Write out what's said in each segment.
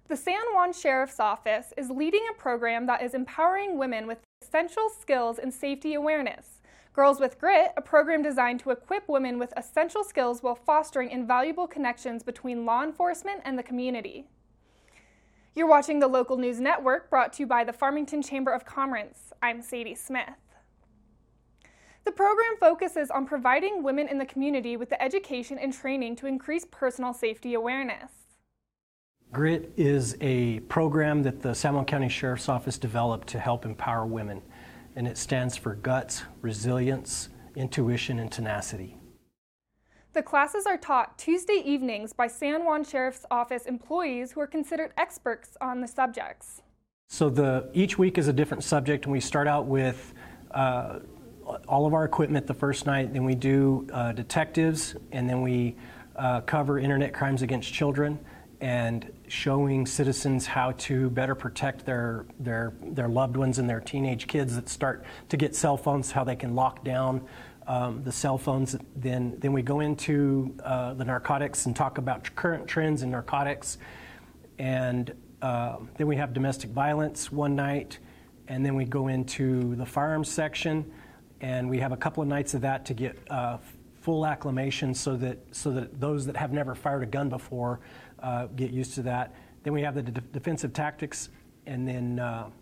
The San Juan Sheriff's Office is leading a program that is empowering women with essential skills and safety awareness. Girls with Grit, a program designed to equip women with essential skills while fostering invaluable connections between law enforcement and the community. You're watching the Local News Network, brought to you by the Farmington Chamber of Commerce. I'm Sadie Smith. The program focuses on providing women in the community with the education and training to increase personal safety awareness. GRIT is a program that the San Juan County Sheriff's Office developed to help empower women, and it stands for guts, resilience, intuition, and tenacity. The classes are taught Tuesday evenings by San Juan Sheriff's Office employees who are considered experts on the subjects. So each week is a different subject, and we start out with all of our equipment the first night, then we do detectives, and then we cover internet crimes against children and showing citizens how to better protect their loved ones and their teenage kids that start to get cell phones, how they can lock down the cell phones. Then we go into the narcotics and talk about current trends in narcotics. And then we have domestic violence one night, and then we go into the firearms section, and we have a couple of nights of that to get full acclimation so that those that have never fired a gun before get used to that. Then we have the defensive tactics, and then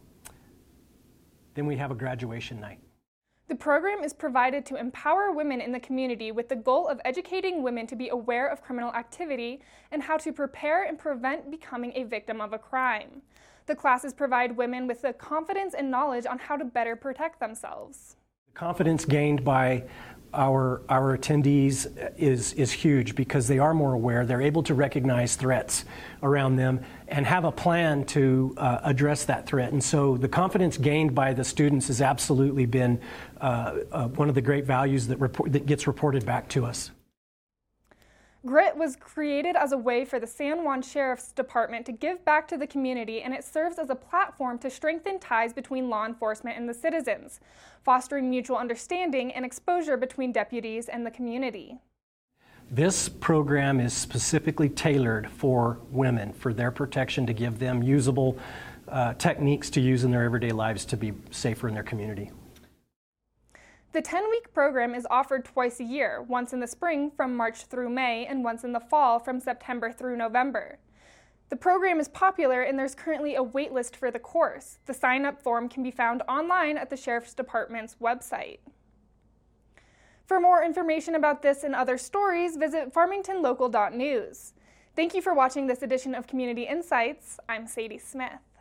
we have a graduation night. The program is provided to empower women in the community with the goal of educating women to be aware of criminal activity and how to prepare and prevent becoming a victim of a crime. The classes provide women with the confidence and knowledge on how to better protect themselves. The confidence gained by our attendees is huge because they are more aware. They're able to recognize threats around them and have a plan to address that threat. And so the confidence gained by the students has absolutely been one of the great values that gets reported back to us. GRIT was created as a way for the San Juan Sheriff's Department to give back to the community, and it serves as a platform to strengthen ties between law enforcement and the citizens, fostering mutual understanding and exposure between deputies and the community. This program is specifically tailored for women, for their protection, to give them usable techniques to use in their everyday lives to be safer in their community. The 10-week program is offered twice a year, once in the spring from March through May and once in the fall from September through November. The program is popular and there's currently a wait list for the course. The sign-up form can be found online at the Sheriff's Department's website. For more information about this and other stories, visit farmingtonlocal.news. Thank you for watching this edition of Community Insights. I'm Sadie Smith.